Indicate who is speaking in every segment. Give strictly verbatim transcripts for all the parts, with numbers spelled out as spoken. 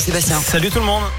Speaker 1: Sébastien.
Speaker 2: Salut tout le monde.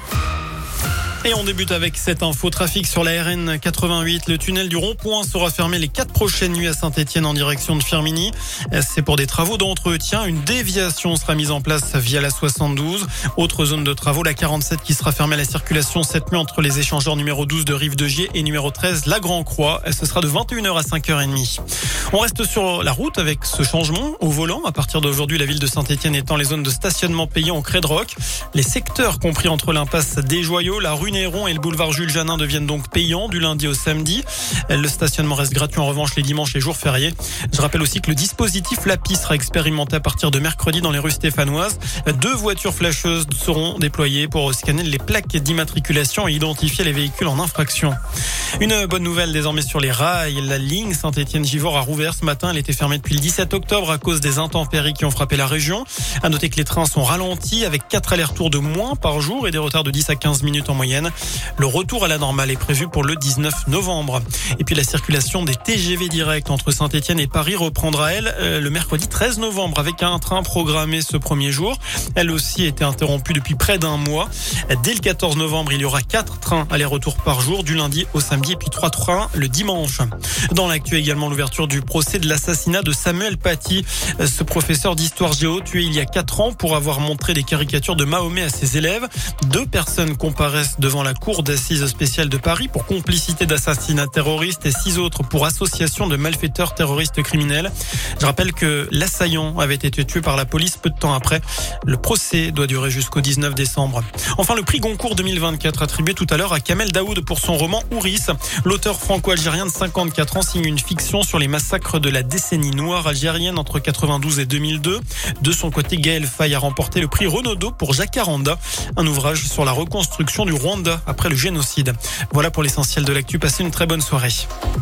Speaker 2: Et on débute avec cette info trafic sur la R N quatre-vingt-huit. Le tunnel du rond-point sera fermé les quatre prochaines nuits à Saint-Étienne en direction de Firminy. C'est pour des travaux d'entretien. Une déviation sera mise en place via la soixante-douze. Autre zone de travaux, la quarante-sept qui sera fermée à la circulation cette nuit entre les échangeurs numéro douze de Rive-de-Gier et numéro treize, la Grand-Croix. Ce sera de vingt et une heures à cinq heures trente. On reste sur la route avec ce changement au volant. À partir d'aujourd'hui, la ville de Saint-Étienne étend les zones de stationnement payant au Crèdroc. Les secteurs compris entre l'impasse des Joyaux, la rue Néron et le boulevard Jules Janin deviennent donc payants du lundi au samedi. Le stationnement reste gratuit en revanche les dimanches et jours fériés. Je rappelle aussi que le dispositif Lapi sera expérimenté à partir de mercredi dans les rues stéphanoises. Deux voitures flasheuses seront déployées pour scanner les plaques d'immatriculation et identifier les véhicules en infraction. Une bonne nouvelle désormais sur les rails. La ligne Saint-Étienne-Givors a rouvert ce matin. Elle était fermée depuis le dix-sept octobre à cause des intempéries qui ont frappé la région. À noter que les trains sont ralentis avec quatre allers-retours de moins par jour et des retards de dix à quinze minutes en moyenne. Le retour à la normale est prévu pour le dix-neuf novembre. Et puis la circulation des T G V directs entre Saint-Étienne et Paris reprendra, elle, le mercredi treize novembre avec un train programmé ce premier jour. Elle aussi a été interrompue depuis près d'un mois. Dès le quatorze novembre, il y aura quatre trains aller-retour par jour du lundi au samedi et puis trois trains le dimanche. Dans l'actu également, l'ouverture du procès de l'assassinat de Samuel Paty, ce professeur d'histoire géo tué il y a quatre ans pour avoir montré des caricatures de Mahomet à ses élèves. Deux personnes comparaissent devant la cour d'assises spéciale de Paris pour complicité d'assassinat terroriste et six autres pour association de malfaiteurs terroristes criminels. Je rappelle que l'assaillant avait été tué par la police peu de temps après. Le procès doit durer jusqu'au dix-neuf décembre. Enfin, le prix Goncourt deux mille vingt-quatre attribué tout à l'heure à Kamel Daoud pour son roman Ouris. L'auteur franco-algérien de cinquante-quatre ans signe une fiction sur les massacres de la décennie noire algérienne entre quatre-vingt-douze et deux mille deux. De son côté, Gaël Faye a remporté le prix Renaudot pour Jacaranda, un ouvrage sur la reconstruction du Rwanda après le génocide. Voilà pour l'essentiel de l'actu. Passez une très bonne soirée.